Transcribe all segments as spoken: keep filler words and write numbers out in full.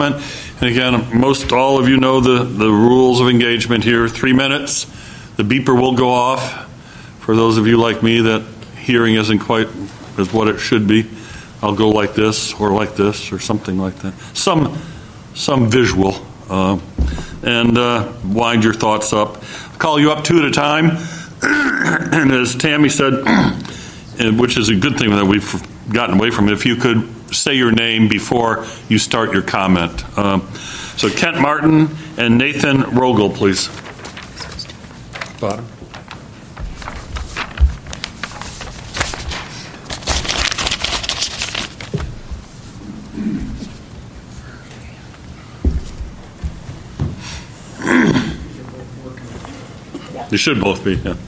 And again, most all of you know the, the rules of engagement here. Three minutes, the beeper will go off. For those of you like me that hearing isn't quite as what it should be, I'll go like this or like this or something like that. Some some visual. Uh, and uh, wind your thoughts up. I'll call you up two at a time. And as Tammy said, and which is a good thing that we've gotten away from it, if you could say your name before you start your comment. Uh, so Kent Martin and Nathan Rogel, please. Bottom. You should both be, yeah.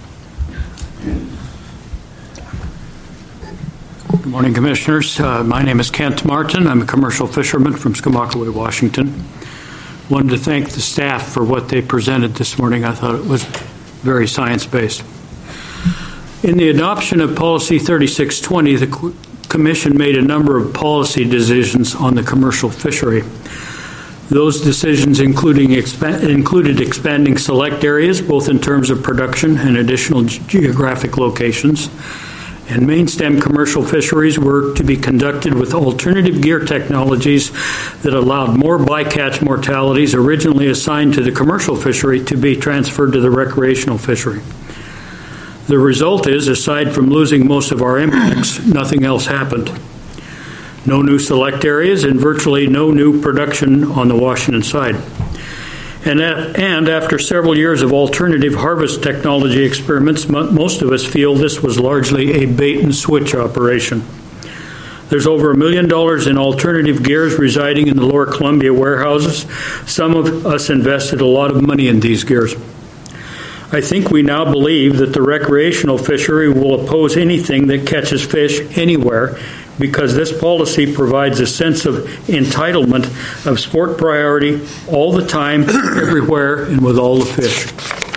Good morning, Commissioners. Uh, my name is Kent Martin. I'm a commercial fisherman from Skamakaway, Washington. Wanted to thank the staff for what they presented this morning. I thought it was very science-based. In the adoption of Policy thirty-six twenty, the Commission made a number of policy decisions on the commercial fishery. Those decisions including expa- included expanding select areas, both in terms of production and additional ge- geographic locations. And main stem commercial fisheries were to be conducted with alternative gear technologies that allowed more bycatch mortalities originally assigned to the commercial fishery to be transferred to the recreational fishery. The result is, aside from losing most of our impacts, nothing else happened. No new select areas and virtually no new production on the Washington side. And, at, and after several years of alternative harvest technology experiments, most of us feel this was largely a bait and switch operation. There's over a million dollars in alternative gears residing in the Lower Columbia warehouses. Some of us invested a lot of money in these gears. I think we now believe that the recreational fishery will oppose anything that catches fish anywhere, because this policy provides a sense of entitlement of sport priority all the time, everywhere, and with all the fish.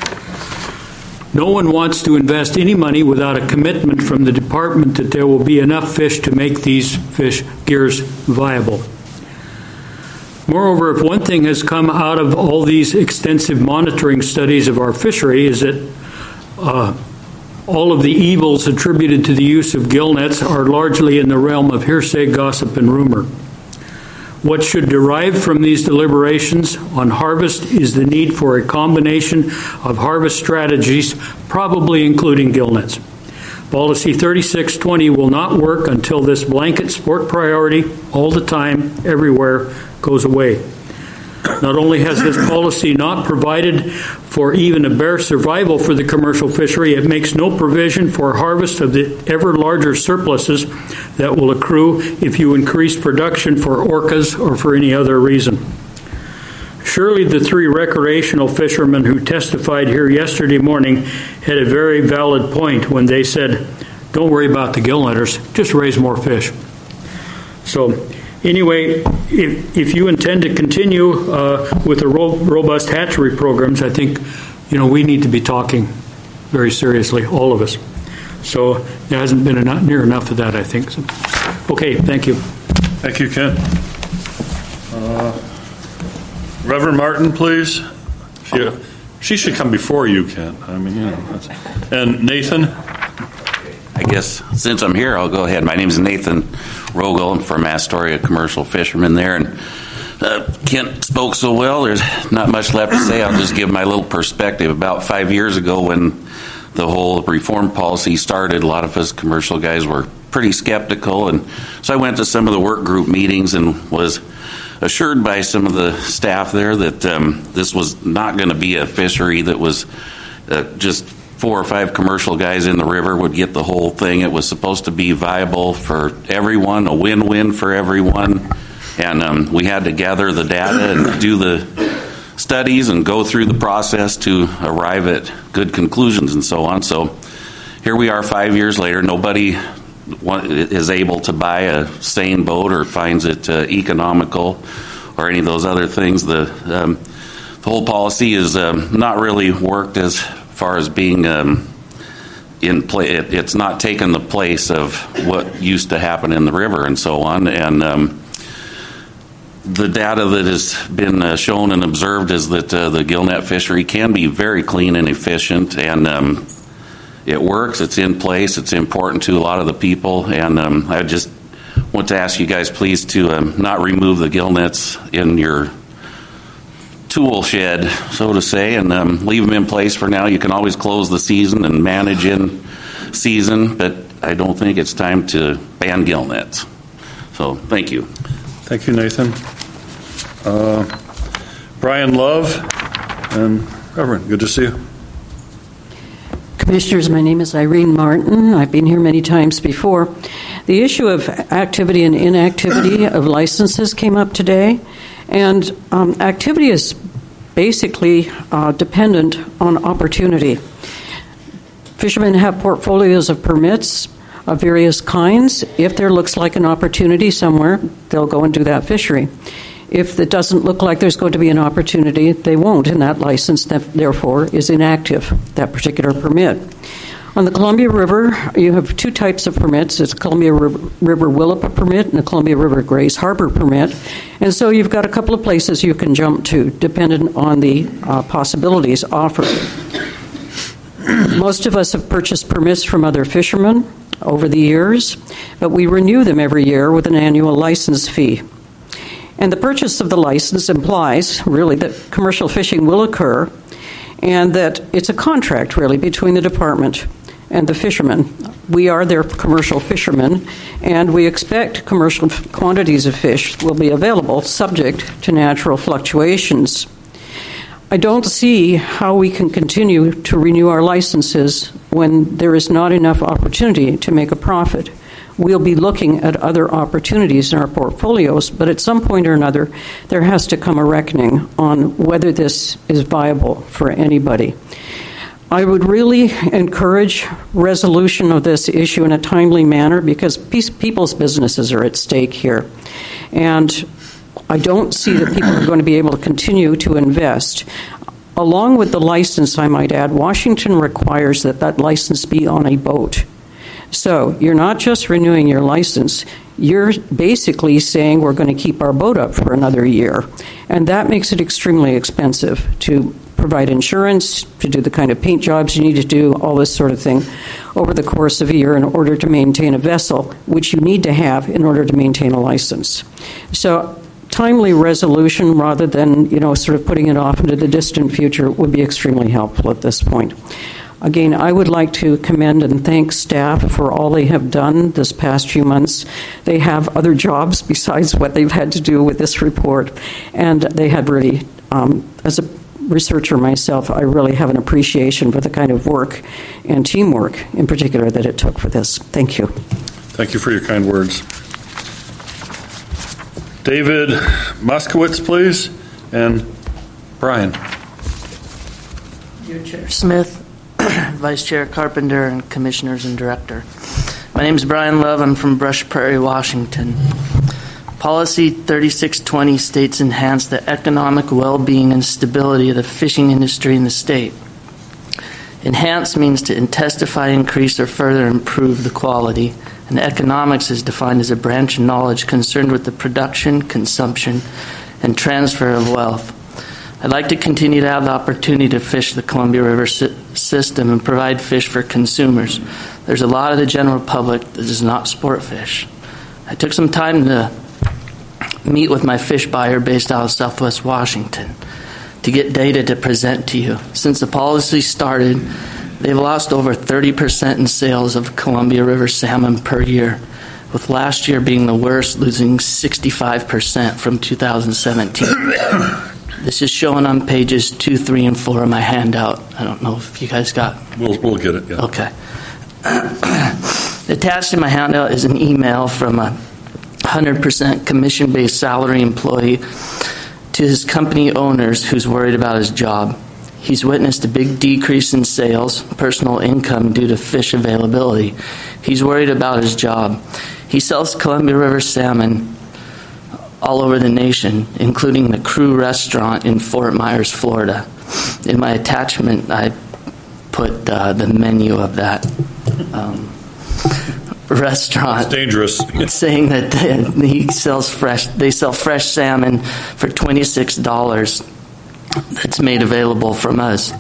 No one wants to invest any money without a commitment from the department that there will be enough fish to make these fish gears viable. Moreover, if one thing has come out of all these extensive monitoring studies of our fishery is that uh, all of the evils attributed to the use of gill nets are largely in the realm of hearsay, gossip, and rumor. What should derive from these deliberations on harvest is the need for a combination of harvest strategies, probably including gill nets. Policy thirty-six twenty will not work until this blanket sport priority, all the time, everywhere, goes away. Not only has this policy not provided for even a bare survival for the commercial fishery, it makes no provision for harvest of the ever larger surpluses that will accrue if you increase production for orcas or for any other reason. Surely the three recreational fishermen who testified here yesterday morning had a very valid point when they said, don't worry about the gill netters, just raise more fish. So anyway, if, if you intend to continue uh, with the ro- robust hatchery programs, I think, you know, we need to be talking very seriously, all of us. So there hasn't been enough, near enough of that, I think. So, okay, thank you. Thank you, Ken. Uh, Reverend Martin, please. She, she should come before you, Ken. I mean, you know. That's, and Nathan. I guess since I'm here, I'll go ahead. My name is Nathan Rogel. I'm from Astoria, commercial fisherman there. And uh, Kent spoke so well, there's not much left to say. I'll just give my little perspective. About five years ago when the whole reform policy started, a lot of us commercial guys were pretty skeptical. And so I went to some of the work group meetings and was assured by some of the staff there that um, this was not going to be a fishery that was uh, just four or five commercial guys in the river would get the whole thing. It was supposed to be viable for everyone, a win-win for everyone. And um, we had to gather the data and do the studies and go through the process to arrive at good conclusions and so on. So here we are five years later. Nobody is able to buy a seine boat or finds it uh, economical or any of those other things. The, um, the whole policy is um, not really worked as far as being um, in play. It, it's not taken the place of what used to happen in the river and so on. And um, the data that has been uh, shown and observed is that uh, the gillnet fishery can be very clean and efficient, and um, it works. It's in place. It's important to a lot of the people, and um, I just want to ask you guys please to um, not remove the gillnets in your tool shed, so to say, and um, leave them in place for now. You can always close the season and manage in season, but I don't think it's time to ban gillnets. So thank you. Thank you, Nathan. Uh, Brian Love and Reverend, good to see you. Commissioners, my name is Irene Martin. I've been here many times before. The issue of activity and inactivity of licenses came up today, and um, activity is basically uh, dependent on opportunity. Fishermen have portfolios of permits of various kinds. If there looks like an opportunity somewhere, they'll go and do that fishery. If it doesn't look like there's going to be an opportunity, they won't, and that license, that, therefore, is inactive, that particular permit. On the Columbia River, you have two types of permits. It's a Columbia River Willapa permit and a Columbia River Grace Harbor permit. And so you've got a couple of places you can jump to, dependent on the uh, possibilities offered. Most of us have purchased permits from other fishermen over the years, but we renew them every year with an annual license fee. And the purchase of the license implies, really, that commercial fishing will occur and that it's a contract, really, between the department and the fishermen. We are their commercial fishermen, and we expect commercial quantities of fish will be available subject to natural fluctuations. I don't see how we can continue to renew our licenses when there is not enough opportunity to make a profit. We'll be looking at other opportunities in our portfolios, but at some point or another, there has to come a reckoning on whether this is viable for anybody. I would really encourage resolution of this issue in a timely manner because people's businesses are at stake here. And I don't see that people are going to be able to continue to invest. Along with the license, I might add, Washington requires that that license be on a boat. So you're not just renewing your license, you're basically saying we're going to keep our boat up for another year. And that makes it extremely expensive to provide insurance, to do the kind of paint jobs you need to do, all this sort of thing, over the course of a year in order to maintain a vessel, which you need to have in order to maintain a license. So timely resolution rather than, you know, sort of putting it off into the distant future would be extremely helpful at this point. Again, I would like to commend and thank staff for all they have done this past few months. They have other jobs besides what they've had to do with this report, and they have really, um, as a researcher myself, I really have an appreciation for the kind of work and teamwork in particular that it took for this. Thank you. Thank you for your kind words. David Moskowitz, please, and Brian. Dear Chair Smith, Vice Chair Carpenter, and Commissioners and Director. My name is Brian Love. I'm from Brush Prairie, Washington. Policy thirty-six twenty states enhance the economic well-being and stability of the fishing industry in the state. Enhance means to intensify, increase, or further improve the quality, and economics is defined as a branch of knowledge concerned with the production, consumption, and transfer of wealth. I'd like to continue to have the opportunity to fish the Columbia River si- system and provide fish for consumers. There's a lot of the general public that does not sport fish. I took some time to meet with my fish buyer based out of Southwest Washington to get data to present to you. Since the policy started, they've lost over thirty percent in sales of Columbia River salmon per year, with last year being the worst, losing sixty-five percent from two thousand seventeen. This is shown on pages two, three, and four of my handout. I don't know if you guys got... We'll, we'll get it, yeah. Okay. Attached to my handout is an email from a one hundred percent commission-based salary employee to his company owners who's worried about his job. He's witnessed a big decrease in sales, personal income due to fish availability. He's worried about his job. He sells Columbia River salmon all over the nation, including the Crew Restaurant in Fort Myers, Florida. In my attachment, I put uh, the menu of that. Um, restaurant. It's dangerous. Saying that they, he sells fresh. They sell fresh salmon for twenty-six dollars. That's made available from us.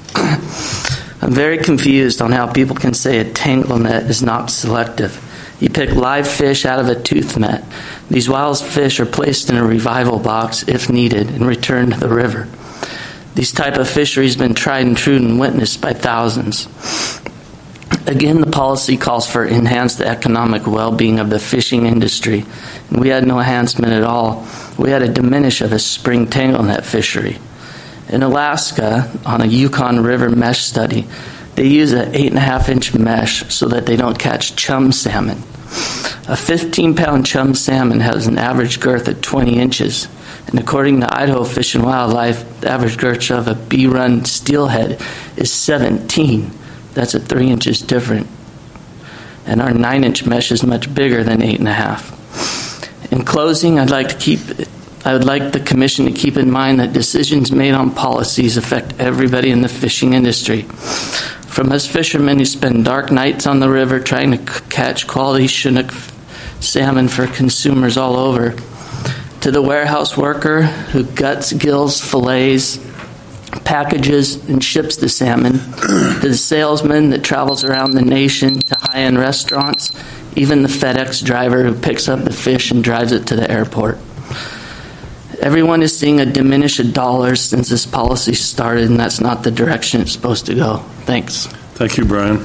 I'm very confused on how people can say a tangle net is not selective. You pick live fish out of a tooth net. These wild fish are placed in a revival box if needed and returned to the river. These type of fisheries have been tried and true and witnessed by thousands. Again, the policy calls for enhanced economic well-being of the fishing industry, and we had no enhancement at all. We had a diminish of a spring tangle net fishery. In Alaska, on a Yukon River mesh study, they use an eight and a half inch mesh so that they don't catch chum salmon. A fifteen pound chum salmon has an average girth of twenty inches, and according to Idaho Fish and Wildlife, the average girth of a B-run steelhead is seventeen. That's at three inches different. And our nine inch mesh is much bigger than eight and a half. In closing, I'd like to keep, I would like the Commission to keep in mind that decisions made on policies affect everybody in the fishing industry. From us fishermen who spend dark nights on the river trying to c- catch quality Chinook salmon for consumers all over, to the warehouse worker who guts, gills, fillets, packages, and ships the salmon, to the salesman that travels around the nation, to high-end restaurants, even the FedEx driver who picks up the fish and drives it to the airport. Everyone is seeing a diminish of dollars since this policy started, and that's not the direction it's supposed to go. Thanks. Thank you, Brian.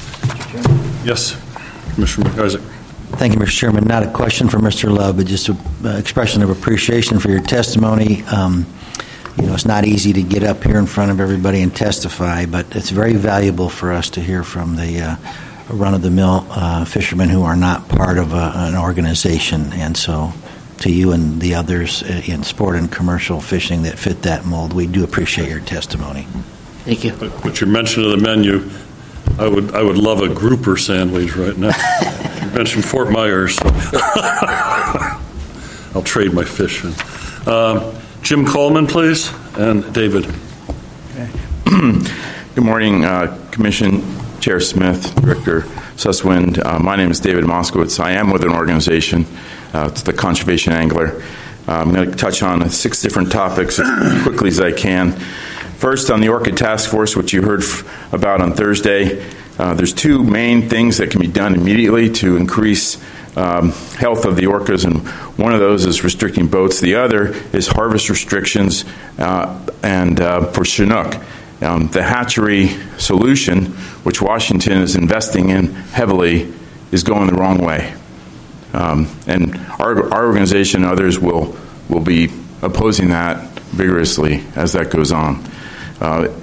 Yes, Commissioner McIsaac. Thank you, Mister Chairman. Not a question for Mister Love, but just an uh, expression of appreciation for your testimony. Um, you know, it's not easy to get up here in front of everybody and testify, but it's very valuable for us to hear from the uh, run-of-the-mill uh, fishermen who are not part of a, an organization. And so to you and the others in sport and commercial fishing that fit that mold, we do appreciate your testimony. Thank you. But your mention of the menu, I would I would love a grouper sandwich right now. You mentioned Fort Myers, so I'll trade my fish. Um, Jim Coleman, please, and David. Okay. Good morning, uh, Commission Chair Smith, Director Susswind. Uh, my name is David Moskowitz. I am with an organization. Uh, it's the Conservation Angler. Uh, I'm going to touch on six different topics as quickly as I can. First, on the Orchid Task Force, which you heard f- about on Thursday, uh, there's two main things that can be done immediately to increase um, health of the orcas, and one of those is restricting boats. The other is harvest restrictions uh, and uh, for Chinook. Um, the hatchery solution, which Washington is investing in heavily, is going the wrong way. Um, and our, our organization and others will will be opposing that vigorously as that goes on. Uh,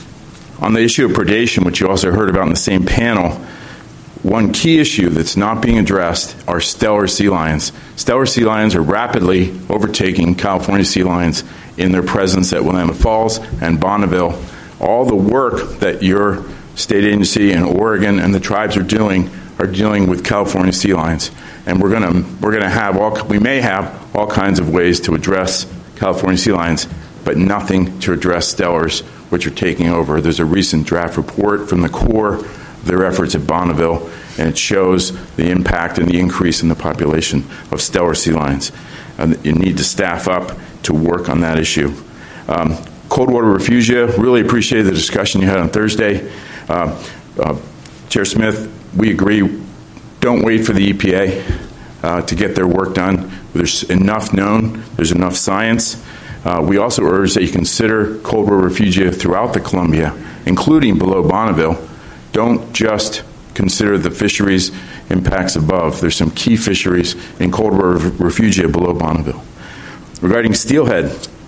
on the issue of predation, which you also heard about in the same panel, one key issue that's not being addressed are Steller sea lions. Steller sea lions are rapidly overtaking California sea lions in their presence at Willamette Falls and Bonneville. All the work that your state agency in Oregon and the tribes are doing are dealing with California sea lions. And we're going to we're going to have all we may have all kinds of ways to address California sea lions, but nothing to address Stellers, which are taking over. There's a recent draft report from the Corps of their efforts at Bonneville, and it shows the impact and the increase in the population of Steller sea lions. And you need to staff up to work on that issue. Um, Coldwater refugia, really appreciated the discussion you had on Thursday. Uh, uh, Chair Smith, we agree. Don't wait for the E P A uh, to get their work done. There's enough known. There's enough science. Uh, we also urge that you consider Coldwater refugia throughout the Columbia, including below Bonneville. Don't just consider the fisheries impacts above. There's some key fisheries in Coldwater refugia below Bonneville. Regarding steelhead,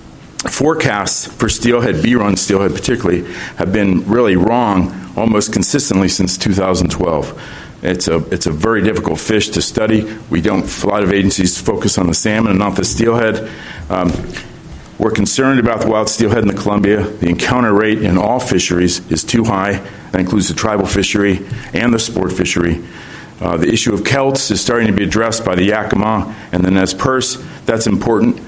forecasts for steelhead, B-run steelhead particularly, have been really wrong almost consistently since two thousand twelve. It's a it's a very difficult fish to study. We don't, a lot of agencies focus on the salmon and not the steelhead. Um, we're concerned about the wild steelhead in the Columbia. The encounter rate in all fisheries is too high. That includes the tribal fishery and the sport fishery. Uh, the issue of Celts is starting to be addressed by the Yakima and the Nez Perce. That's important.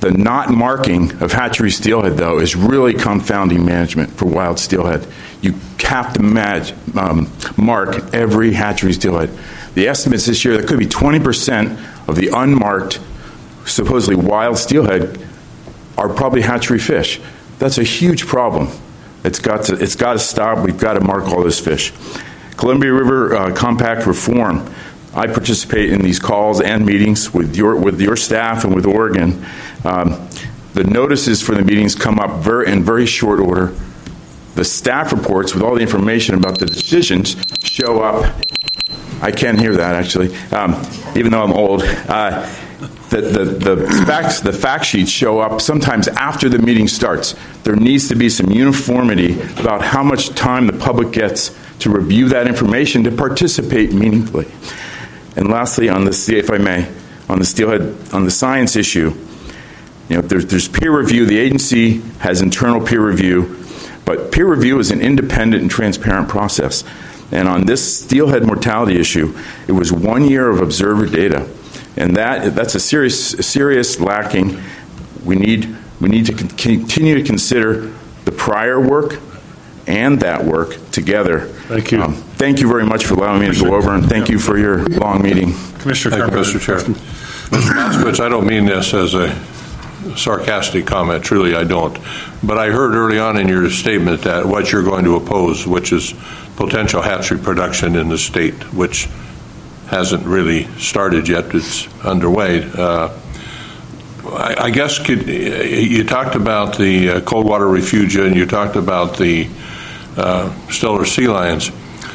the not marking of hatchery steelhead, though, is really confounding management for wild steelhead. You have to match, um, mark every hatchery steelhead. The estimates this year, there could be twenty percent of the unmarked, supposedly wild steelhead are probably hatchery fish. That's a huge problem. It's got to, it's got to stop. We've got to mark all those fish. Columbia River uh, Compact Reform. I participate in these calls and meetings with your with your staff and with Oregon. Um, the notices for the meetings come up very, in very short order. The staff reports with all the information about the decisions show up. I can't hear that, actually, um, even though I'm old. Uh, the, the, the, facts, the fact sheets show up sometimes after the meeting starts. There needs to be some uniformity about how much time the public gets to review that information to participate meaningfully. And lastly, on this, if I may, on the steelhead, on the science issue, you know, there's, there's peer review. The agency has internal peer review, but peer review is an independent and transparent process. And on this steelhead mortality issue, it was one year of observer data, and that that's a serious, a serious lacking. We need we need to con- continue to consider the prior work and that work together. Thank you. Um, thank you very much for allowing me to go over, and thank you for your long meeting. Commissioner Thank you, Mister Chair. Mister Moskowitz, I don't mean this as a sarcastic comment. Truly, I don't. But I heard early on in your statement that what you're going to oppose, which is potential hatchery production in the state, which hasn't really started yet. It's underway. Uh, I, I guess could, you talked about the uh, cold water refugia, and you talked about the uh, Steller sea lions.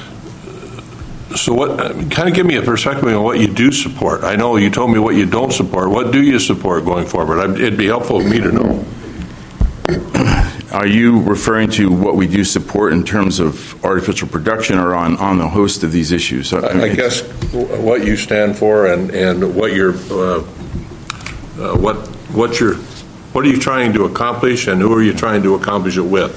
So what, kind of give me a perspective on what you do support. I know you told me what you don't support. What do you support going forward? It'd be helpful for me to know. Are you referring to what we do support in terms of artificial production, or on, on the host of these issues? I, mean, I guess what you stand for, and, and what you're, uh, uh, what what you're, what are you trying to accomplish, and who are you trying to accomplish it with?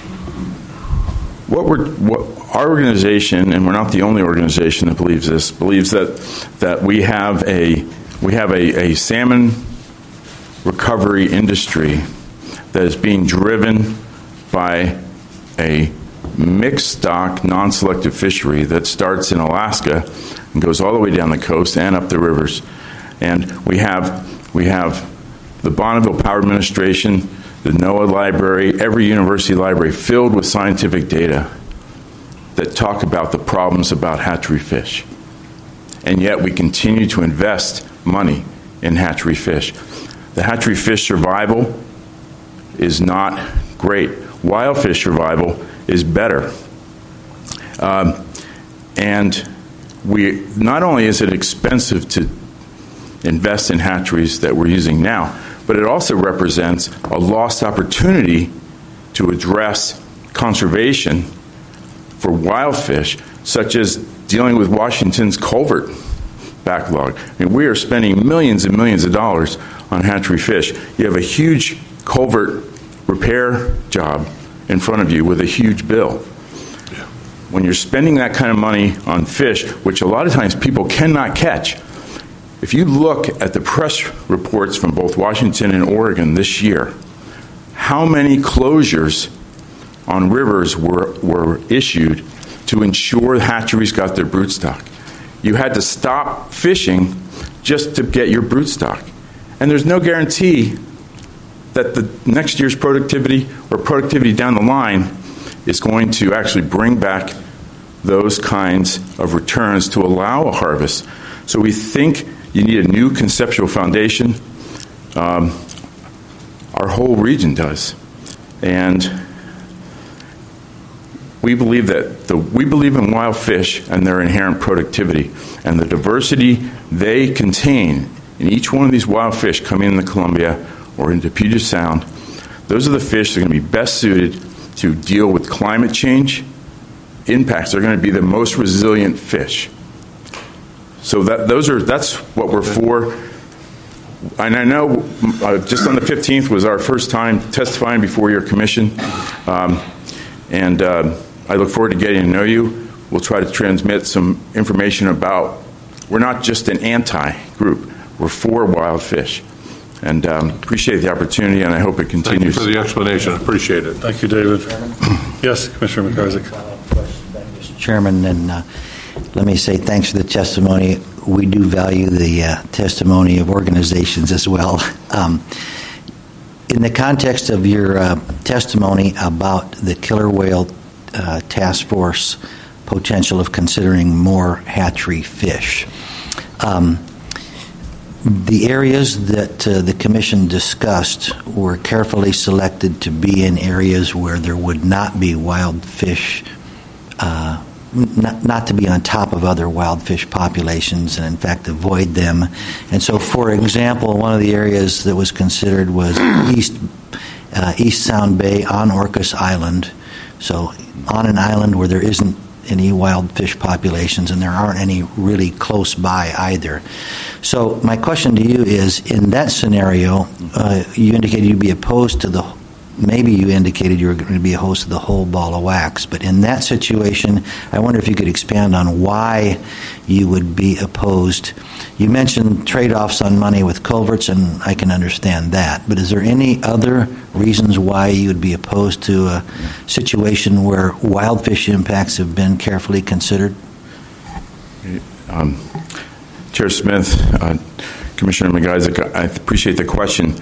What we're, what our organization, and we're not the only organization that believes this, believes that that we have a we have a, a salmon recovery industry that is being driven by a mixed stock, non-selective fishery that starts in Alaska and goes all the way down the coast and up the rivers. And we have we have the Bonneville Power Administration, the NOAA library, every university library filled with scientific data that talk about the problems about hatchery fish. And yet we continue to invest money in hatchery fish. The hatchery fish survival is not great. Wild fish survival is better. Um, and we not only is it expensive to invest in hatcheries that we're using now, but it also represents a lost opportunity to address conservation for wild fish, such as dealing with Washington's culvert backlog. I mean, we are spending millions and millions of dollars on hatchery fish. You have a huge culvert repair job in front of you with a huge bill. When you're spending that kind of money on fish, which a lot of times people cannot catch, if you look at the press reports from both Washington and Oregon this year, how many closures on rivers were, were issued to ensure hatcheries got their broodstock? You had to stop fishing just to get your broodstock. And there's no guarantee that the next year's productivity or productivity down the line is going to actually bring back those kinds of returns to allow a harvest. So we think you need a new conceptual foundation. Um, our whole region does. And we believe that the, we believe in wild fish and their inherent productivity and the diversity they contain in each one of these wild fish coming into Columbia or into Puget Sound. Those are the fish that are going to be best suited to deal with climate change impacts. They're going to be the most resilient fish. So that those are that's what we're for. And I know uh, just on the fifteenth was our first time testifying before your commission. Um, and uh, I look forward to getting to know you. We'll try to transmit some information about, we're not just an anti-group. We're for wild fish. And um, appreciate the opportunity, and I hope it Thank you continues. for the explanation. Appreciate it. Thank you, David. Yes, Commissioner McIsaac. Mister Chairman, and uh, let me say thanks for the testimony. We do value the uh, testimony of organizations as well. Um, in the context of your uh, testimony about the killer whale uh, task force potential of considering more hatchery fish, um, the areas that uh, the Commission discussed were carefully selected to be in areas where there would not be wild fish, uh, not, not to be on top of other wild fish populations, and in fact avoid them. And so, for example, one of the areas that was considered was East, uh, East Sound Bay on Orcas Island, so on an island where there isn't any wild fish populations, and there aren't any really close by either. So my question to you is, in that scenario, uh, you indicated you'd be opposed to the, maybe you indicated you were going to be opposed to the whole ball of wax, but in that situation, I wonder if you could expand on why you would be opposed. You mentioned trade-offs on money with culverts, and I can understand that, but is there any other reasons why you would be opposed to a situation where wild fish impacts have been carefully considered? Um, Chair Smith, uh, Commissioner McIsaac, I appreciate the question.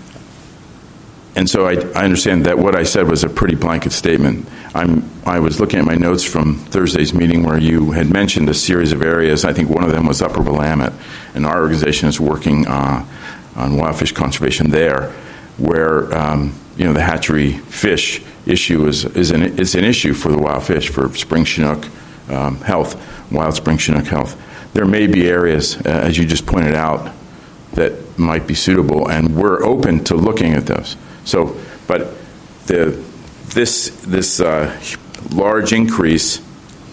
And so I, I understand that what I said was a pretty blanket statement. I'm, I was looking at my notes from Thursday's meeting where you had mentioned a series of areas. I think one of them was Upper Willamette, and our organization is working uh, on wild fish conservation there, where um, you know the hatchery fish issue is is an is an issue for the wild fish, for spring Chinook um, health, wild spring Chinook health. There may be areas, uh, as you just pointed out, that might be suitable, and we're open to looking at those. So, but the this this uh, large increase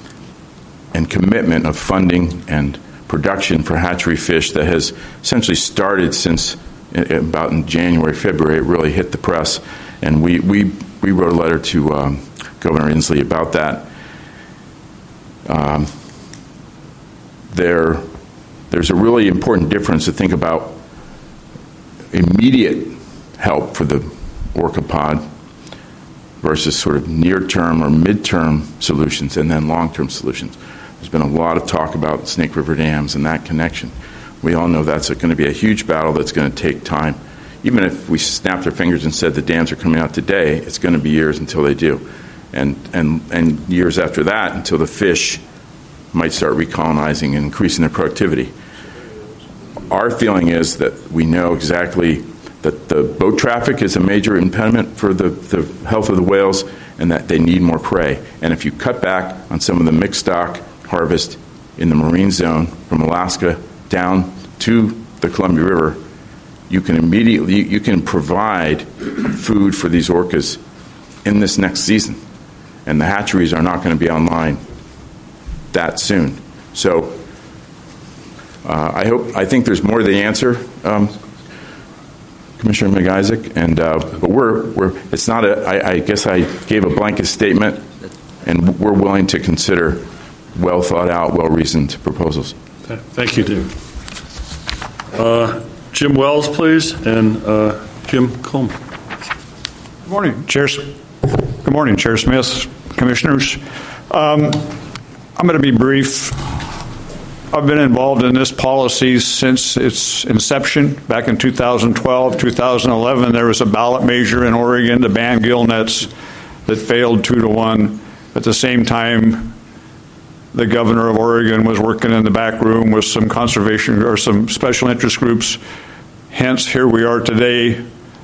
and commitment of funding and production for hatchery fish that has essentially started since about in January, February, it really hit the press, and we we, we wrote a letter to um, Governor Inslee about that. Um, there, there's a really important difference to think about immediate help for the orcapod versus sort of near-term or mid-term solutions and then long-term solutions. There's been a lot of talk about Snake River dams and that connection. We all know that's going to be a huge battle that's going to take time. Even if we snapped our fingers and said the dams are coming out today, it's going to be years until they do. And, and, and years after that until the fish might start recolonizing and increasing their productivity. Our feeling is that we know exactly that the boat traffic is a major impediment for the, the health of the whales, and that they need more prey. And if you cut back on some of the mixed stock harvest in the marine zone from Alaska down to the Columbia River, you can immediately you can provide food for these orcas in this next season, and the hatcheries are not going to be online that soon. So uh, I hope I think there's more to the answer, um, Commissioner McIsaac, and uh, but we're we're it's not a I, I guess I gave a blanket statement, and we're willing to consider well thought out, well reasoned proposals. Thank you, Dave. Uh, Jim Wells, please, and uh, Jim Combe. Good morning, Chair. Good morning, Chair Smith, Commissioners. Um, I'm going to be brief. I've been involved in this policy since its inception back in two thousand twelve, two thousand eleven. There was a ballot measure in Oregon to ban gill nets that failed two to one. At the same time, the governor of Oregon was working in the back room with some conservation or some special interest groups. Hence, here we are today.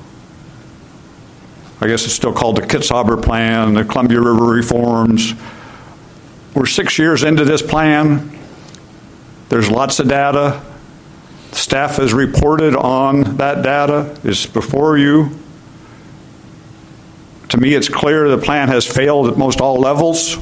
I guess it's still called the Kitzhaber Plan, the Columbia River reforms. We're six years into this plan. There's lots of data. Staff has reported on that data. It's before you. To me, it's clear the plan has failed at most all levels.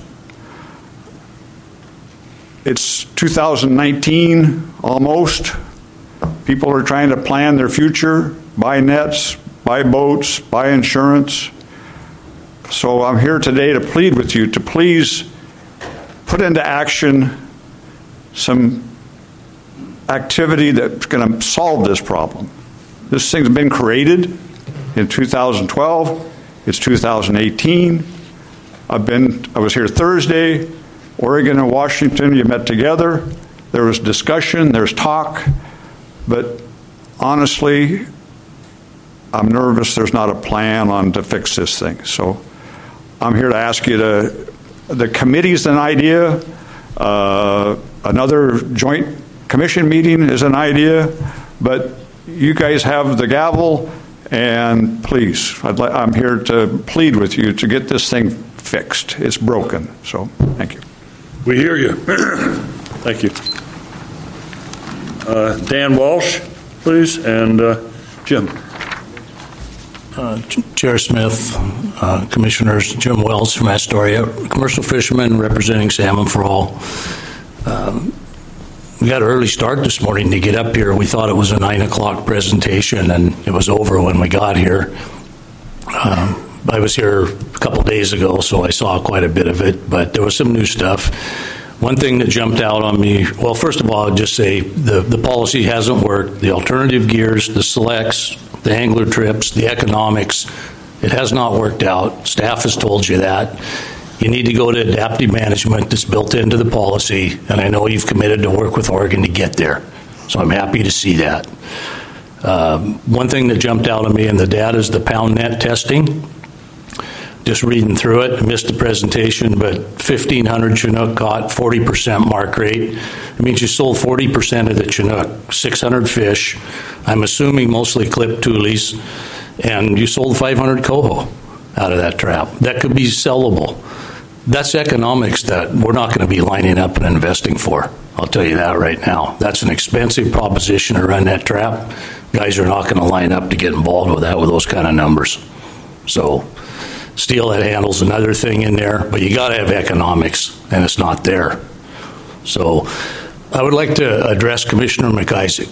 It's two thousand nineteen, almost. People are trying to plan their future, buy nets, buy boats, buy insurance. So I'm here today to plead with you to please put into action some activity that's going to solve this problem. This thing's been created in two thousand twelve. It's two thousand eighteen. I've been, I was here Thursday. Oregon and Washington, you met together. There was discussion, there's talk. But honestly, I'm nervous there's not a plan on to fix this thing. So I'm here to ask you to, the committee's an idea. Uh, another joint commission meeting is an idea. But you guys have the gavel, and please, I'd li- I'm here to plead with you to get this thing fixed. It's broken. So thank you. We hear you. Thank you. Uh, Dan Walsh, please, and uh, Jim. Uh, Chair Smith, uh, Commissioners, Jim Wells from Astoria, commercial fisherman representing Salmon for All. Uh, we got an early start this morning to get up here. We thought it was a nine o'clock presentation, and it was over when we got here. Uh, I was here a couple days ago, so I saw quite a bit of it, but there was some new stuff. One thing that jumped out on me, well, first of all, I'd just say the, the policy hasn't worked. The alternative gears, the selects, the angler trips, the economics, it has not worked out. Staff has told you that. You need to go to adaptive management that's built into the policy, and I know you've committed to work with Oregon to get there. So I'm happy to see that. Um, one thing that jumped out at me in the data is the pound net testing. Just reading through it, I missed the presentation, but fifteen hundred Chinook caught, forty percent mark rate. It means you sold forty percent of the Chinook, six hundred fish, I'm assuming mostly clipped toolies, and you sold five hundred coho out of that trap. That could be sellable. That's economics that we're not going to be lining up and investing for. I'll tell you that right now. That's an expensive proposition to run that trap. Guys are not going to line up to get involved with that with those kind of numbers. So steelhead handle's another thing in there, but you got to have economics, and it's not there. So I would like to address Commissioner McIsaac.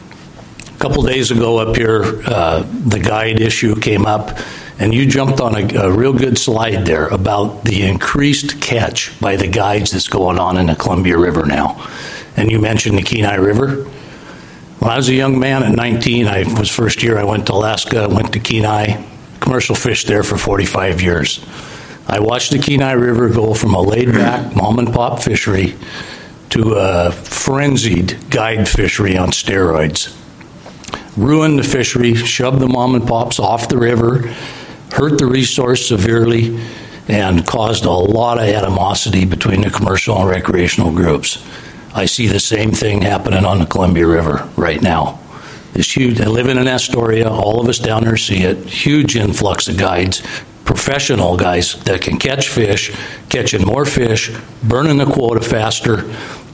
A couple days ago up here, uh, the guide issue came up, and you jumped on a, a real good slide there about the increased catch by the guides that's going on in the Columbia River now. And you mentioned the Kenai River. When I was a young man at nineteen, I was first year I went to Alaska, went to Kenai, commercial fish there for forty-five years. I watched the Kenai River go from a laid-back mom-and-pop fishery to a frenzied guide fishery on steroids. Ruined the fishery, shoved the mom-and-pops off the river, hurt the resource severely, and caused a lot of animosity between the commercial and recreational groups. I see the same thing happening on the Columbia River right now. It's huge. I live in Astoria. All of us down there see it. Huge influx of guides, professional guys that can catch fish, catching more fish, burning the quota faster.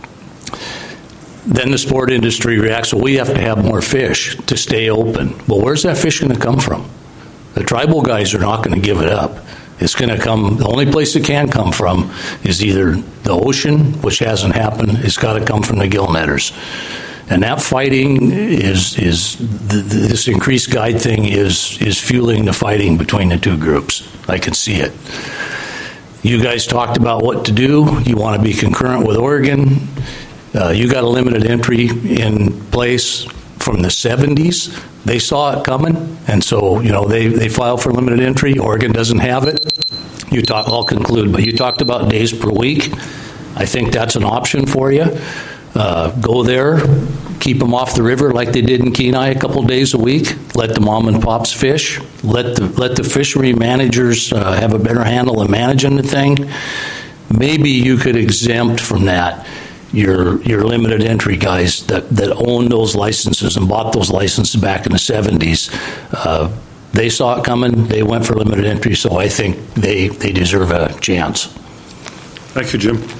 Then the sport industry reacts, well, we have to have more fish to stay open. Well, where's that fish going to come from? The tribal guys are not going to give it up. It's going to come, the only place it can come from is either the ocean, which hasn't happened. It's got to come from the gill netters. And that fighting is, is the, this increased guide thing is, is fueling the fighting between the two groups. I can see it. You guys talked about what to do. You want to be concurrent with Oregon. Uh, you got a limited entry in place from the seventies. They saw it coming, and so, you know, they, they filed for limited entry. Oregon doesn't have it. You talk, I'll conclude, but you talked about days per week. I think that's an option for you. Uh, go there, keep them off the river like they did in Kenai a couple days a week. Let the mom and pops fish. Let the let the fishery managers uh, have a better handle of managing the thing. Maybe you could exempt from that your your limited entry guys that, that own those licenses and bought those licenses back in the seventies. Uh, they saw it coming. They went for limited entry, so I think they, they deserve a chance. Thank you, Jim.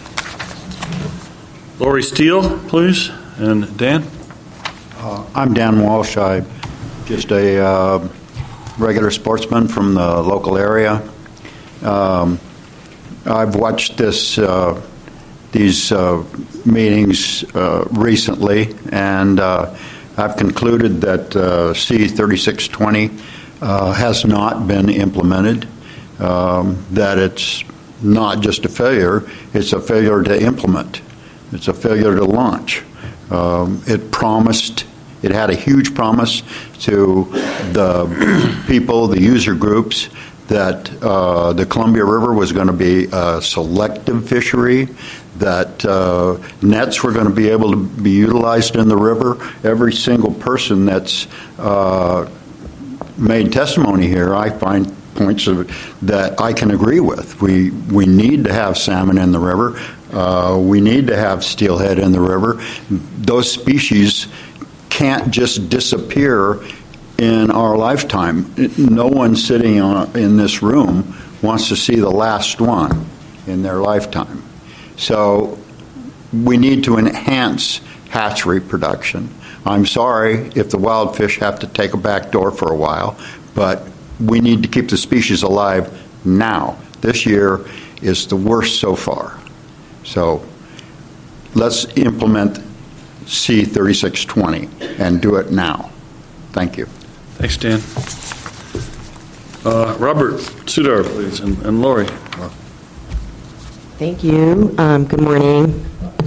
Lori Steele, please, and Dan. Uh, I'm Dan Walsh. I'm just a uh, regular sportsman from the local area. Um, I've watched this uh, these uh, meetings uh, recently, and uh, I've concluded that uh, C thirty-six twenty uh, has not been implemented, um, that it's not just a failure, it's a failure to implement. It's a failure to launch. Um, it promised It had a huge promise to the people, the user groups, that uh, the Columbia River was going to be a selective fishery, that uh, nets were going to be able to be utilized in the river. Every single person that's uh, made testimony here, I find points of that I can agree with. We we need to have salmon in the river. Uh, we need to have steelhead in the river. Those species can't just disappear in our lifetime. No one sitting on, in this room wants to see the last one in their lifetime. So we need to enhance hatchery production. I'm sorry if the wild fish have to take a back door for a while, but we need to keep the species alive now. This year is the worst so far. So let's implement C thirty-six twenty and do it now. Thank you. Thanks, Dan. Uh, Robert Sudar, please, and, and Lori. Thank you. Um, good morning.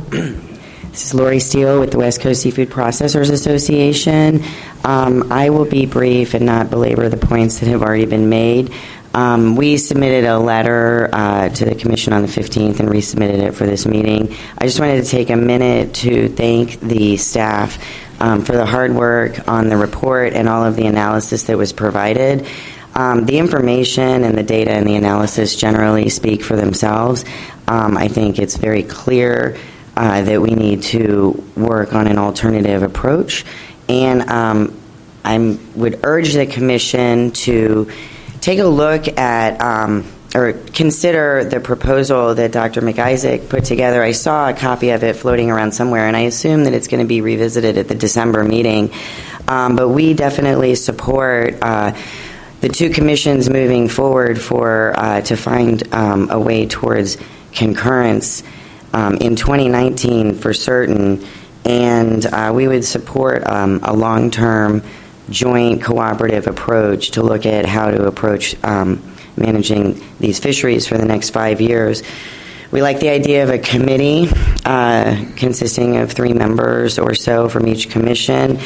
This is Lori Steele with the West Coast Seafood Processors Association. Um, I will be brief and not belabor the points that have already been made. Um, we submitted a letter uh, to the Commission on the fifteenth and resubmitted it for this meeting. I just wanted to take a minute to thank the staff um, for the hard work on the report and all of the analysis that was provided. Um, the information and the data and the analysis generally speak for themselves. Um, I think it's very clear uh, that we need to work on an alternative approach. And um, I would urge the Commission to take a look at um, or consider the proposal that Doctor McIsaac put together. I saw a copy of it floating around somewhere, and I assume that it's going to be revisited at the December meeting. Um, but we definitely support uh, the two commissions moving forward for uh, to find um, a way towards concurrence um, in twenty nineteen for certain, and uh, we would support um, a long-term joint cooperative approach to look at how to approach um, managing these fisheries for the next five years. We like the idea of a committee uh, consisting of three members or so from each commission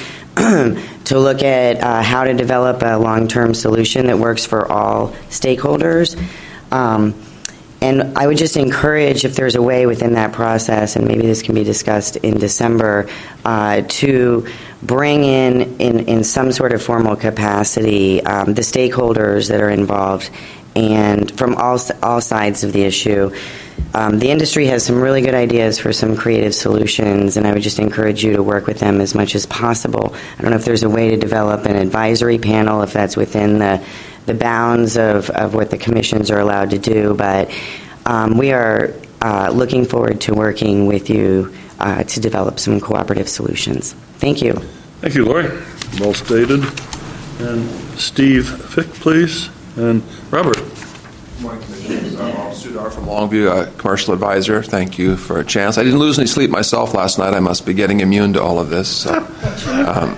to look at uh, how to develop a long-term solution that works for all stakeholders. Um, and I would just encourage, if there's a way within that process, and maybe this can be discussed in December, uh, to bring in, in, in some sort of formal capacity, um, the stakeholders that are involved, and from all all sides of the issue. Um, the industry has some really good ideas for some creative solutions, and I would just encourage you to work with them as much as possible. I don't know if there's a way to develop an advisory panel, if that's within the, the bounds of, of what the commissions are allowed to do, but um, we are uh, looking forward to working with you uh, to develop some cooperative solutions. Thank you. Thank you, Lori. Well stated. And Steve Fick, please. And Robert. Good morning, Commissioners. I'm Bob Sudar from Longview, a commercial advisor. Thank you for a chance. I didn't lose any sleep myself last night. I must be getting immune to all of this. So, um,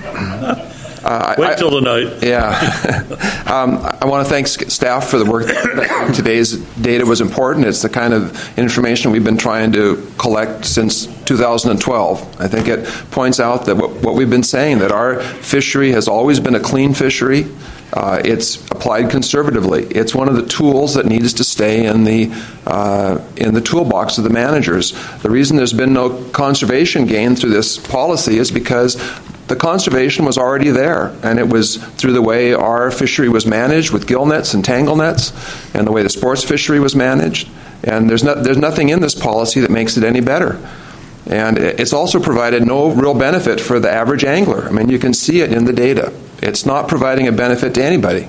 uh, Wait I, till the night. Yeah. um, I want to thank staff for the work. Today's data was important. It's the kind of information we've been trying to collect since two thousand twelve. I think it points out that what, what we've been saying, that our fishery has always been a clean fishery. Uh, it's applied conservatively. It's one of the tools that needs to stay in the uh, in the toolbox of the managers. The reason there's been no conservation gain through this policy is because the conservation was already there, and it was through the way our fishery was managed with gill nets and tangle nets, and the way the sports fishery was managed. And there's no, there's nothing in this policy that makes it any better. And it's also provided no real benefit for the average angler. I mean, you can see it in the data. It's not providing a benefit to anybody.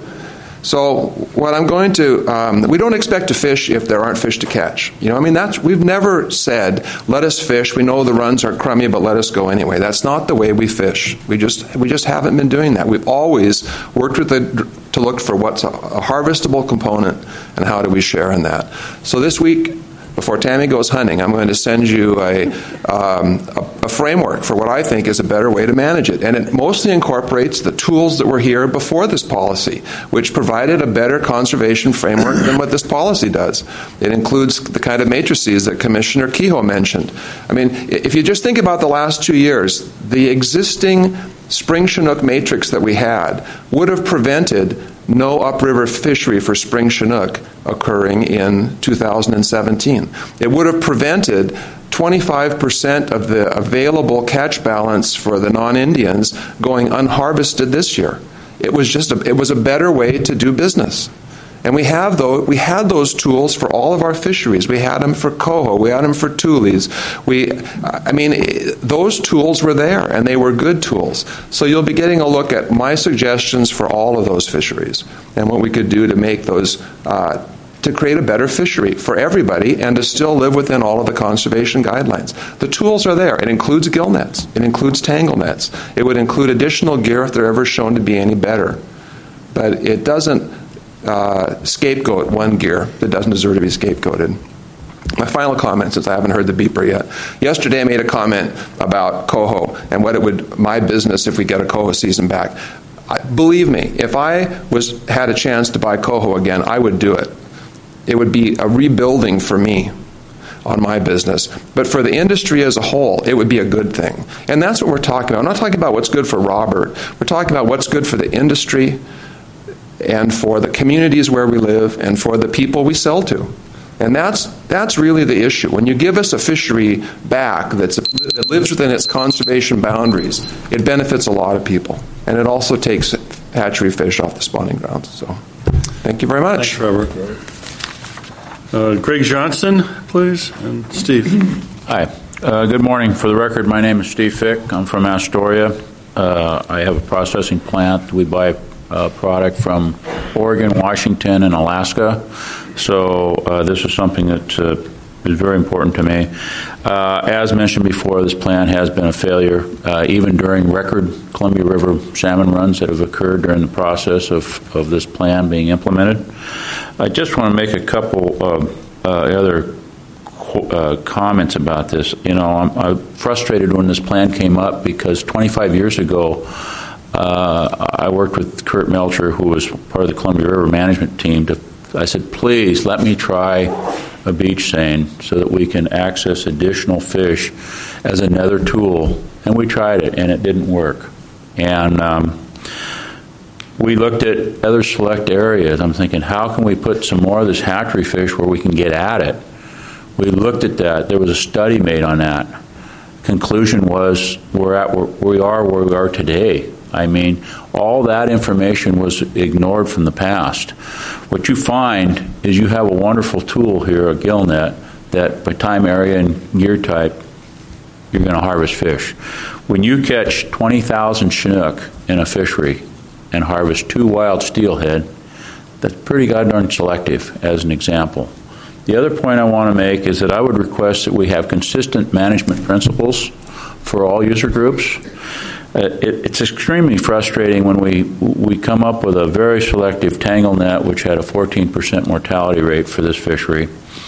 So what I'm going to, um, we don't expect to fish if there aren't fish to catch. You know, I mean, that's, we've never said, let us fish. We know the runs are crummy, but let us go anyway. That's not the way we fish. We just, we just haven't been doing that. We've always worked with the, to look for what's a, a harvestable component and how do we share in that. So this week, before Tammy goes hunting, I'm going to send you a, um, a, a framework for what I think is a better way to manage it. And it mostly incorporates the tools that were here before this policy, which provided a better conservation framework than what this policy does. It includes the kind of matrices that Commissioner Kehoe mentioned. I mean, if you just think about the last two years, the existing spring Chinook matrix that we had would have prevented no upriver fishery for spring Chinook occurring in two thousand seventeen. It would have prevented twenty-five percent of the available catch balance for the non-Indians going unharvested this year. It was just a, it was a better way to do business. And we have those, we had those tools for all of our fisheries. We had them for coho. We had them for tules. We, I mean, those tools were there, and they were good tools. So you'll be getting a look at my suggestions for all of those fisheries and what we could do to make those, uh, to create a better fishery for everybody and to still live within all of the conservation guidelines. The tools are there. It includes gill nets. It includes tangle nets. It would include additional gear if they're ever shown to be any better. But it doesn't Uh, scapegoat one gear that doesn't deserve to be scapegoated. My final comment, since I haven't heard the beeper yet. Yesterday I made a comment about coho and what it would, my business if we get a coho season back. I, believe me, if I was had a chance to buy coho again, I would do it. It would be a rebuilding for me on my business. But for the industry as a whole, it would be a good thing. And that's what we're talking about. I'm not talking about what's good for Robert. We're talking about what's good for the industry and for the communities where we live, and for the people we sell to. And that's that's really the issue. When you give us a fishery back that's, that lives within its conservation boundaries, it benefits a lot of people. And it also takes hatchery fish off the spawning grounds. So, thank you very much. Thanks, Trevor. Uh, Greg Johnson, please, and Steve. Hi. Uh, good morning. For the record, my name is Steve Fick. I'm from Astoria. Uh, I have a processing plant. We buy Uh, product from Oregon, Washington, and Alaska. So uh, this is something that uh, is very important to me. Uh, as mentioned before, this plant has been a failure, uh, even during record Columbia River salmon runs that have occurred during the process of, of this plan being implemented. I just want to make a couple of uh, other uh, comments about this. You know, I'm, I'm frustrated when this plan came up because twenty-five years ago, Uh, I worked with Kurt Melcher, who was part of the Columbia River management team. To, I said, please let me try a beach seine so that we can access additional fish as another tool. And we tried it, and it didn't work. And um, we looked at other select areas. I'm thinking, how can we put some more of this hatchery fish where we can get at it? We looked at that. There was a study made on that. Conclusion was we're at where we are where we are today. I mean, all that information was ignored from the past. What you find is you have a wonderful tool here, a gill net, that by time, area, and gear type, you're going to harvest fish. When you catch twenty thousand Chinook in a fishery and harvest two wild steelhead, that's pretty goddamn selective, as an example. The other point I want to make is that I would request that we have consistent management principles for all user groups. Uh, it, it's extremely frustrating when we we come up with a very selective tangle net, which had a fourteen percent mortality rate for this fishery,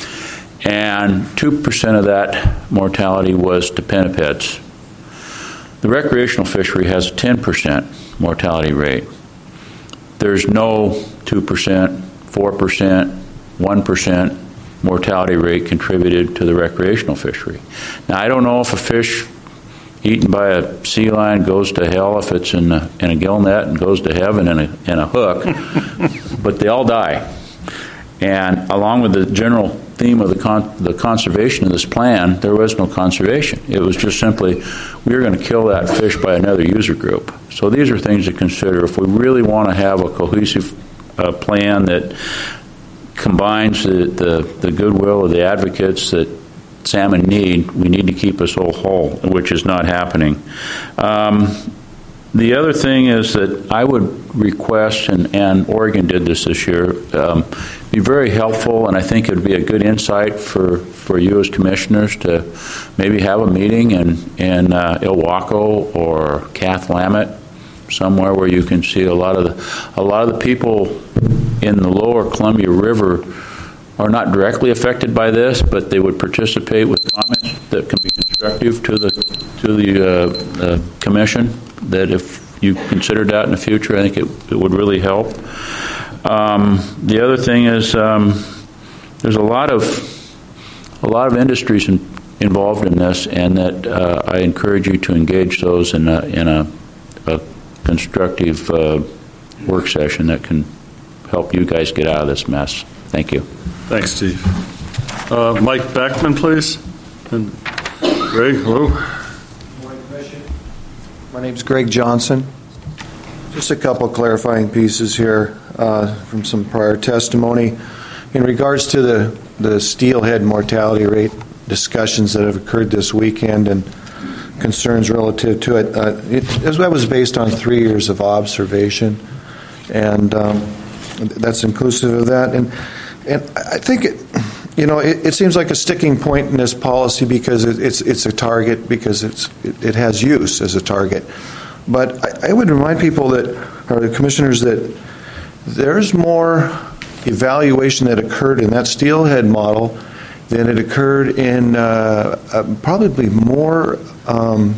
and two percent of that mortality was to pinnipeds. The recreational fishery has a ten percent mortality rate. There's no two percent, four percent, one percent mortality rate contributed to the recreational fishery. Now, I don't know if a fish eaten by a sea lion goes to hell if it's in a, in a gill net and goes to heaven in a, in a hook, but they all die. And along with the general theme of the, con- the conservation of this plan, there was no conservation. It was just simply, we are going to kill that fish by another user group. So these are things to consider. If we really want to have a cohesive uh, plan that combines the, the, the goodwill of the advocates that salmon need, we need to keep us all whole, which is not happening. Um, the other thing is that I would request, and, and Oregon did this this year, um, be very helpful, and I think it would be a good insight for, for you as commissioners to maybe have a meeting in, in uh, Ilwaco or Cathlamet, somewhere where you can see a lot of the, a lot of the people in the lower Columbia River are not directly affected by this, but they would participate with comments that can be constructive to the to the uh, uh, commission. That if you considered that in the future, I think it, it would really help. Um, the other thing is um, there's a lot of a lot of industries in, involved in this, and that uh, I encourage you to engage those in a, in a, a constructive uh, work session that can help you guys get out of this mess. Thank you. Thanks, Steve. Uh, Mike Backman, please. And Greg, hello. Good morning, Commission. My name is Greg Johnson. Just a couple clarifying pieces here uh, from some prior testimony. In regards to the, the steelhead mortality rate discussions that have occurred this weekend and concerns relative to it, uh, it that was based on three years of observation, and um, that's inclusive of that. And and I think it, you know, it, it seems like a sticking point in this policy because it, it's it's a target because it's it, it has use as a target. But I, I would remind people that, or the commissioners, that there's more evaluation that occurred in that steelhead model than it occurred in uh, uh, probably more um,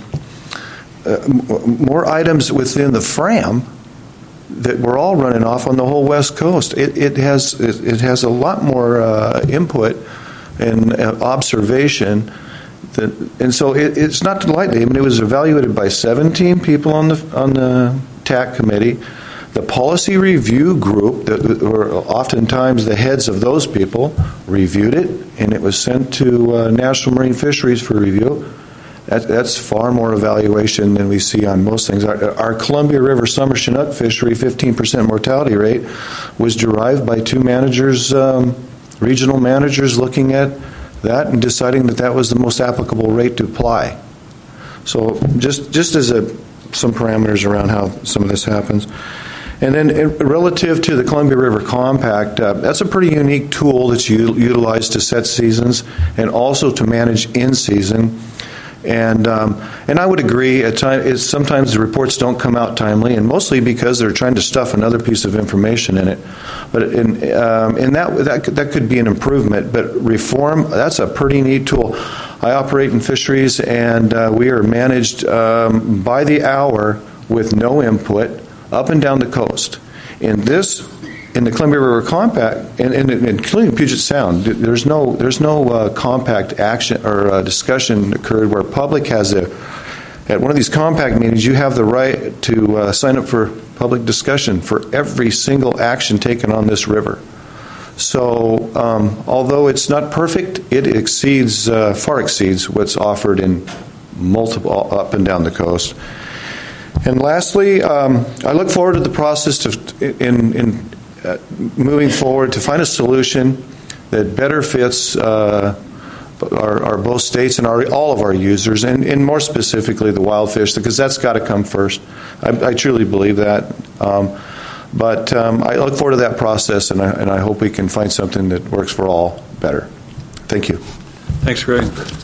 uh, more items within the FRAM that we're all running off on the whole West Coast. It, it has it, it has a lot more uh, input and uh, observation. That, and so it, it's not lightly. I mean, it was evaluated by seventeen people on the on the T A C committee. The policy review group, that were oftentimes the heads of those people, reviewed it, and it was sent to uh, National Marine Fisheries for review. That, that's far more evaluation than we see on most things. Our, our Columbia River summer Chinook fishery, fifteen percent mortality rate, was derived by two managers, um, regional managers, looking at that and deciding that that was the most applicable rate to apply. So just just as a, some parameters around how some of this happens. And then in, relative to the Columbia River Compact, uh, that's a pretty unique tool that's u- utilized to set seasons and also to manage in-season. And um, and I would agree, at times, sometimes the reports don't come out timely, and mostly because they're trying to stuff another piece of information in it. But in, um, in that, that, that could be an improvement. But reform, that's a pretty neat tool. I operate in fisheries, and uh, we are managed um, by the hour with no input, up and down the coast. In this, in the Columbia River Compact, and, and, and including Puget Sound, there's no there's no uh, compact action or uh, discussion occurred where public has a. At one of these compact meetings, you have the right to uh, sign up for public discussion for every single action taken on this river. So, um, although it's not perfect, it exceeds uh, far exceeds what's offered in multiple up and down the coast. And lastly, um, I look forward to the process to, in, in uh, moving forward to find a solution that better fits uh, our, our both states and our, all of our users, and, and more specifically the wild fish, because that's got to come first. I, I truly believe that. Um, but um, I look forward to that process, and I, and I hope we can find something that works for all better. Thank you. Thanks, Greg.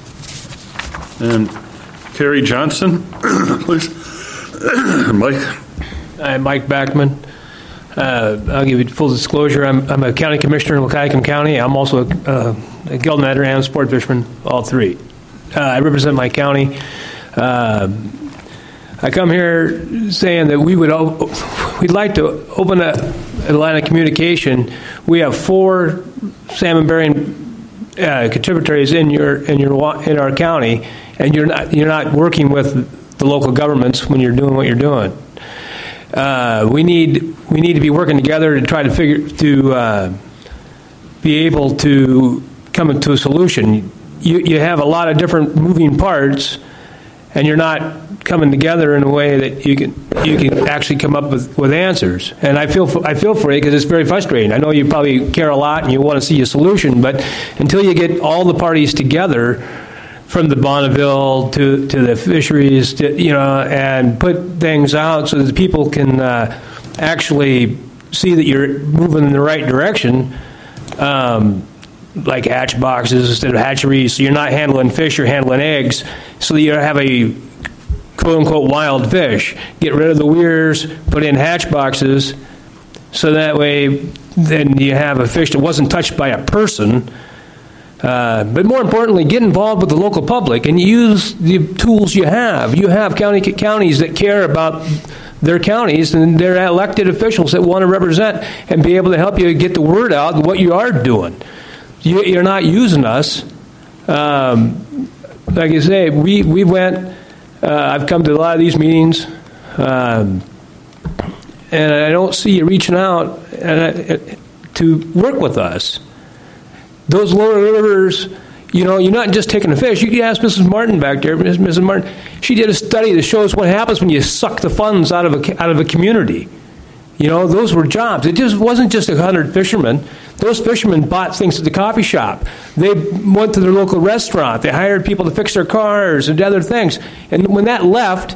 And Carrie Johnson, please. Mike. I'm Mike Backman. Uh, I'll give you full disclosure. I'm, I'm a county commissioner in Wahkiakum County. I'm also a, uh, a Geldneder and sport fisherman, all three. Uh, I represent my county. Uh, I come here saying that we would op- we'd like to open a, a line of communication. We have four salmon-bearing uh, contributaries in your in your in our county, and you're not you're not working with the local governments when you're doing what you're doing. Uh, we need we need to be working together to try to figure to uh, be able to come into a solution. You you have a lot of different moving parts, and you're not coming together in a way that you can you can actually come up with, with answers. And I feel for, I feel for you because it's very frustrating. I know you probably care a lot and you want to see a solution, but until you get all the parties together, from the Bonneville to, to the fisheries, to, you know, and put things out so that people can uh, actually see that you're moving in the right direction, um, like hatch boxes instead of hatcheries. So you're not handling fish, you're handling eggs, so that you have a quote-unquote wild fish. Get rid of the weirs, put in hatch boxes, so that way then you have a fish that wasn't touched by a person. Uh, but more importantly, get involved with the local public and use the tools you have. You have county counties that care about their counties and their elected officials that want to represent and be able to help you get the word out what you are doing. You, you're not using us. Um, like I say, we, we went, uh, I've come to a lot of these meetings, um, and I don't see you reaching out and, uh, to work with us. Those lower rivers, you know, you're not just taking a fish. You can ask Missus Martin back there, Missus Martin. She did a study that shows what happens when you suck the funds out of a, out of a community. You know, those were jobs. It just wasn't just a hundred fishermen. Those fishermen bought things at the coffee shop. They went to their local restaurant. They hired people to fix their cars and other things. And when that left,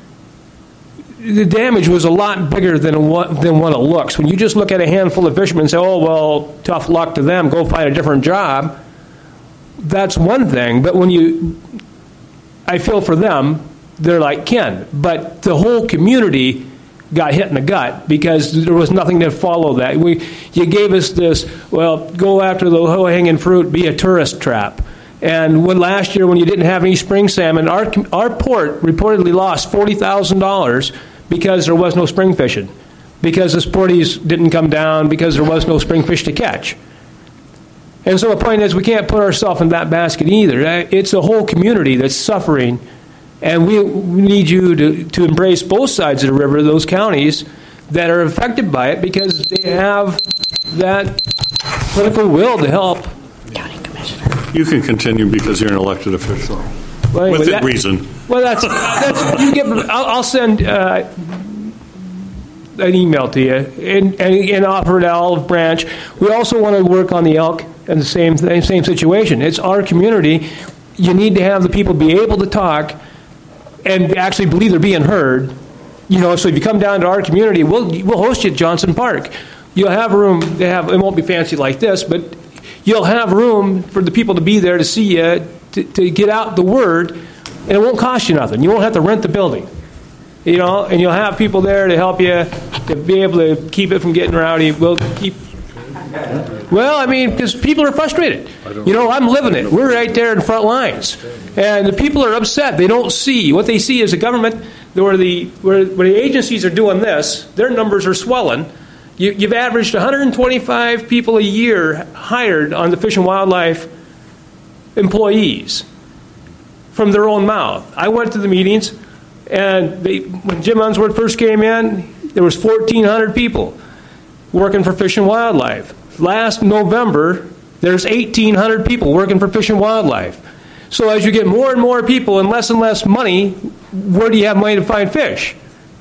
the damage was a lot bigger than what, than what it looks. When you just look at a handful of fishermen and say, oh, well, tough luck to them, go find a different job, that's one thing. But when you, I feel for them, they're like Ken. But the whole community got hit in the gut because there was nothing to follow that. We, you gave us this, well, go after the low-hanging fruit, be a tourist trap. And when last year, when you didn't have any spring salmon, our our port reportedly lost forty thousand dollars because there was no spring fishing, because the sporties didn't come down, because there was no spring fish to catch. And so the point is, we can't put ourselves in that basket either. It's a whole community that's suffering, and we, we need you to, to embrace both sides of the river, those counties that are affected by it, because they have that political will to help. You can continue because you're an elected official. Well, anyway, Within that, reason. Well, that's, that's you get. I'll, I'll send uh, an email to you and, and, and offer it to Olive Branch. We also want to work on the elk and the same same situation. It's our community. You need to have the people be able to talk and actually believe they're being heard. You know, so if you come down to our community, we'll we'll host you at Johnson Park. You'll have room. They have. It won't be fancy like this, but you'll have room for the people to be there to see you, to, to get out the word, and it won't cost you nothing. You won't have to rent the building, you know, and you'll have people there to help you to be able to keep it from getting rowdy. We'll keep. Well, I mean, because people are frustrated. You know, I'm living it. We're right there in the front lines, and the people are upset. They don't see what they see is a government where the where, where the agencies are doing this. Their numbers are swelling. You, you've averaged one hundred twenty-five people a year hired on the Fish and Wildlife employees from their own mouth. I went to the meetings, and they, when Jim Unsworth first came in, there was fourteen hundred people working for Fish and Wildlife. Last November, there's eighteen hundred people working for Fish and Wildlife. So as you get more and more people and less and less money, where do you have money to find fish?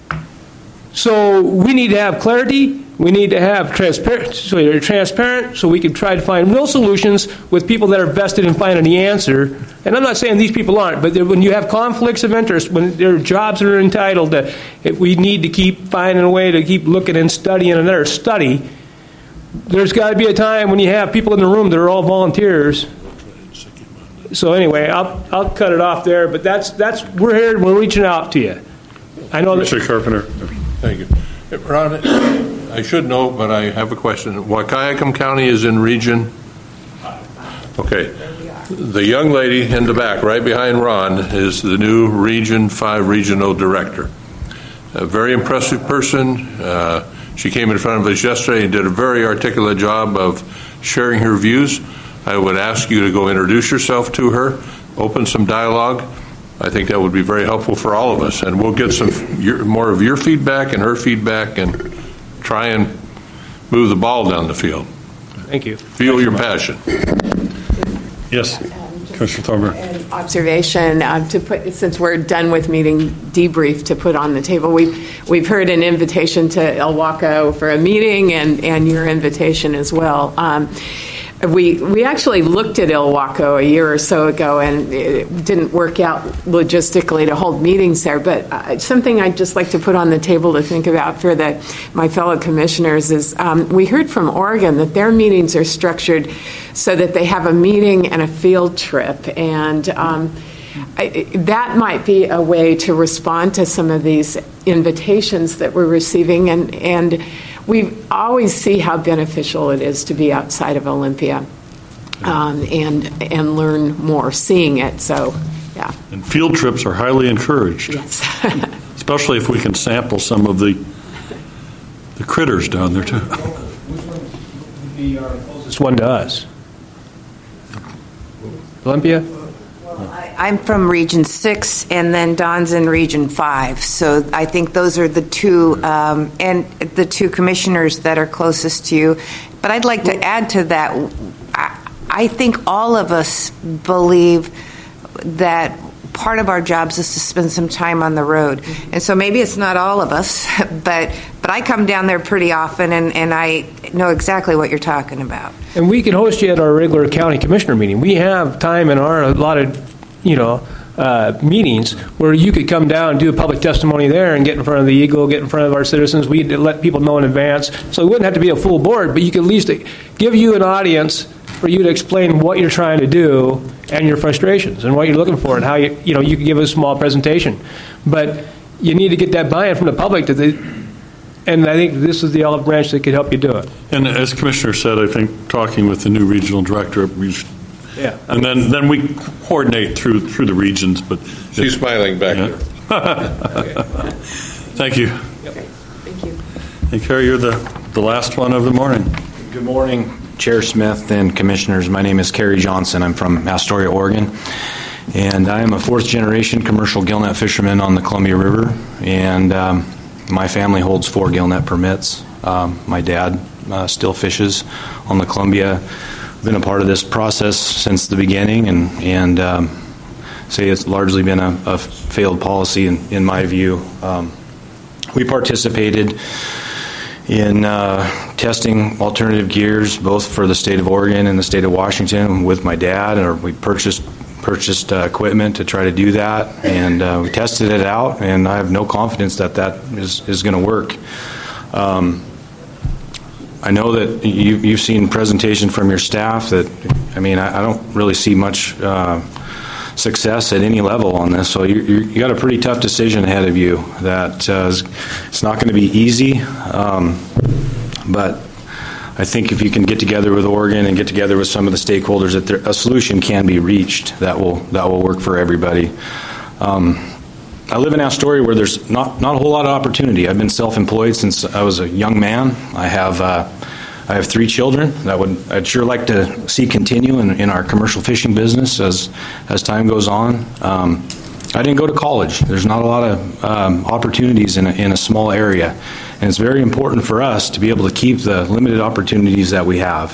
So we need to have clarity. We need to have transparency, so you're transparent, so we can try to find real solutions with people that are vested in finding the answer. And I'm not saying these people aren't, but when you have conflicts of interest, when there are jobs that are entitled to, if we need to keep finding a way to keep looking and studying another study, there's got to be a time when you have people in the room that are all volunteers. So anyway, I'll I'll cut it off there. But that's that's we're here. We're reaching out to you. I know that. Mister Carpenter. Thank you. Ron, I should know, but I have a question. Wahkiakum County is in Region? Okay. The young lady in the back, right behind Ron, is the new Region five Regional Director. A very impressive person. Uh, she came in front of us yesterday and did a very articulate job of sharing her views. I would ask you to go introduce yourself to her, open some dialogue. I think that would be very helpful for all of us, and we'll get some your, more of your feedback and her feedback, and try and move the ball down the field. Thank you. Feel your passion. Yes, Commissioner Thorburn. An observation uh, to put, since we're done with meeting debrief, to put on the table. We've we've heard an invitation to Ilwaco for a meeting, and and your invitation as well. Um, We we actually looked at Ilwaco a year or so ago, and it didn't work out logistically to hold meetings there. But uh, something I'd just like to put on the table to think about for the my fellow commissioners is um, we heard from Oregon that their meetings are structured so that they have a meeting and a field trip, and um, I, that might be a way to respond to some of these invitations that we're receiving. And and we always see how beneficial it is to be outside of Olympia um, and and learn more seeing it. So, yeah. And field trips are highly encouraged. Yes. Especially if we can sample some of the the critters down there too. Would be our closest one to us. Olympia? I'm from Region six, and then Don's in Region five. So I think those are the two, um, and the two commissioners that are closest to you. But I'd like to add to that, I, I think all of us believe that part of our jobs is to spend some time on the road. And so maybe it's not all of us, but but I come down there pretty often, and, and I know exactly what you're talking about. And we can host you at our regular county commissioner meeting. We have time in our allotted, you know, uh, meetings where you could come down and do a public testimony there and get in front of the Eagle, get in front of our citizens. We let people know in advance. So it wouldn't have to be a full board, but you could at least give you an audience for you to explain what you're trying to do and your frustrations and what you're looking for and how you, you know, you can give a small presentation. But you need to get that buy-in from the public to the, and I think this is the olive branch that could help you do it. And as Commissioner said, I think talking with the new regional director, we should, yeah, and then then we coordinate through through the regions. But she's smiling back yeah. there. Thank you. Okay. Thank you. And Carrie, you're the the last one of the morning. Good morning, Chair Smith and Commissioners. My name is Kerry Johnson. I'm from Astoria, Oregon, and I am a fourth generation commercial gillnet fisherman on the Columbia River, and um, my family holds four gillnet permits. Um, my dad uh, still fishes on the Columbia. I've been a part of this process since the beginning, and, and um, say it's largely been a, a failed policy in, in my view. Um, we participated in uh, testing alternative gears, both for the state of Oregon and the state of Washington, with my dad, or we purchased purchased uh, equipment to try to do that, and uh, we tested it out, and I have no confidence that that is, is going to work. Um, I know that you, you've seen presentation from your staff that, I mean, I, I don't really see much uh, success at any level on this, so you, you got a pretty tough decision ahead of you that uh, is, it's not going to be easy, um, but I think if you can get together with Oregon and get together with some of the stakeholders, that there, a solution can be reached that will that will work for everybody. Um, I live in Astoria, where there's not not a whole lot of opportunity. I've been self-employed since I was a young man. I have uh, I have three children that would I'd sure like to see continue in, in our commercial fishing business as as time goes on. Um, I didn't go to college. There's not a lot of um, opportunities in a, in a small area, and it's very important for us to be able to keep the limited opportunities that we have.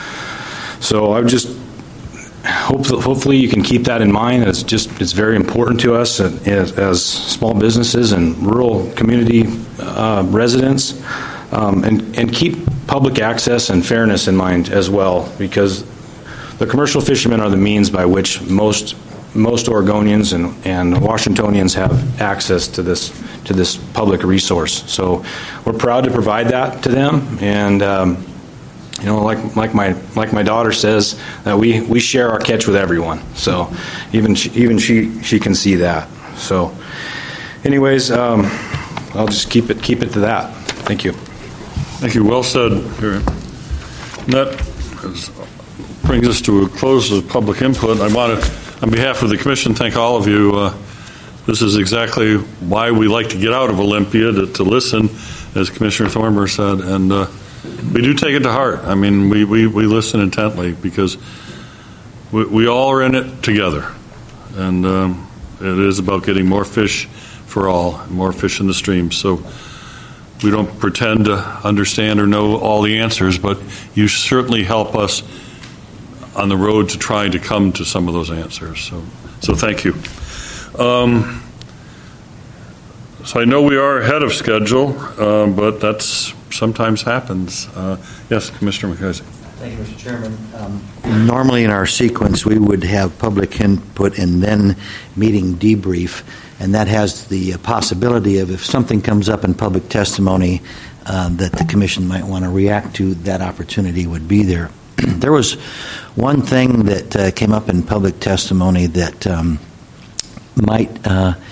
So I would just hope that hopefully you can keep that in mind. It's just it's very important to us as, as small businesses and rural community uh, residents, um, and and keep public access and fairness in mind as well, because the commercial fishermen are the means by which most most Oregonians and, and Washingtonians have access to this to this public resource. So we're proud to provide that to them, and um, you know, like like my like my daughter says, that we, we share our catch with everyone. So even she, even she she can see that. So, anyways, um, I'll just keep it keep it to that. Thank you. Thank you. Well said. And that brings us to a close of public input. I want to, on behalf of the Commission, thank all of you. Uh, this is exactly why we like to get out of Olympia, to, to listen, as Commissioner Thornburg said, and uh, we do take it to heart. I mean, we, we, we listen intently, because we, we all are in it together, and um, it is about getting more fish for all, more fish in the streams. So we don't pretend to understand or know all the answers, but you certainly help us on the road to trying to come to some of those answers. So, so thank you. Um, so I know we are ahead of schedule, uh, but that's sometimes happens. Uh, yes, Commissioner McKenzie. Thank you, Mister Chairman. Um, normally in our sequence, we would have public input and then meeting debrief, and that has the possibility of, if something comes up in public testimony um, that the Commission might want to react to, that opportunity would be there. There was one thing that uh, came up in public testimony that um, might uh,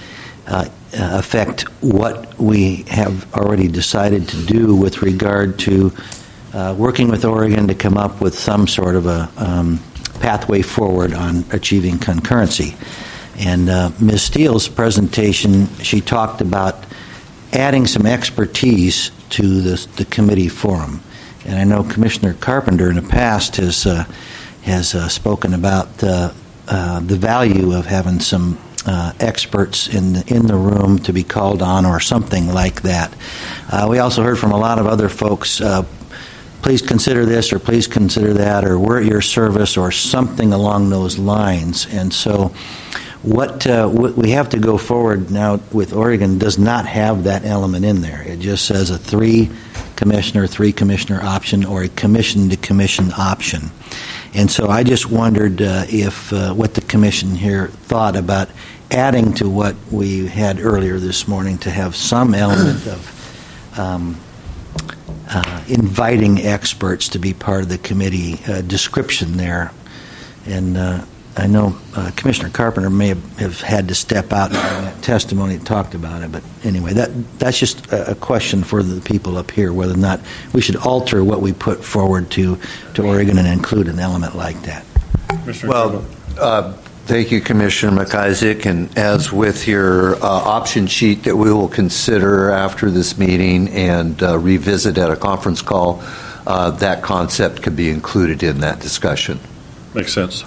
uh, affect what we have already decided to do with regard to uh, working with Oregon to come up with some sort of a um, pathway forward on achieving concurrency. And uh, Miz Steele's presentation, she talked about adding some expertise to this, the committee forum. And I know Commissioner Carpenter in the past has uh, has uh, spoken about uh, uh, the value of having some uh, experts in the, in the room to be called on or something like that. Uh, we also heard from a lot of other folks, uh, please consider this or please consider that, or we're at your service or something along those lines. And so what, uh, what we have to go forward now with Oregon does not have that element in there. It just says a three commissioner, three commissioner option or a commission to commission option. And so I just wondered uh, if uh, what the commission here thought about adding to what we had earlier this morning to have some element of um, uh, inviting experts to be part of the committee uh, description there. And uh, I know uh, Commissioner Carpenter may have, have had to step out in that testimony and talked about it, but anyway, that that's just a, a question for the people up here, whether or not we should alter what we put forward to, to Oregon and include an element like that. Well, uh, thank you, Commissioner McIsaac, and as with your uh, option sheet that we will consider after this meeting and uh, revisit at a conference call, uh, that concept could be included in that discussion. Makes sense.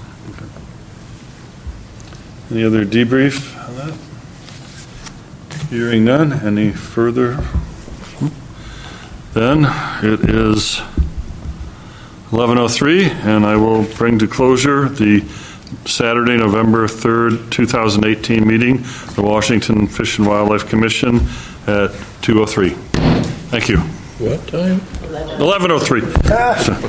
Any other debrief on that? Hearing none. Any further? Then it is eleven oh three, and I will bring to closure the Saturday, November third, two thousand eighteen meeting, the Washington Fish and Wildlife Commission at two oh three. Thank you. What time? eleven oh three.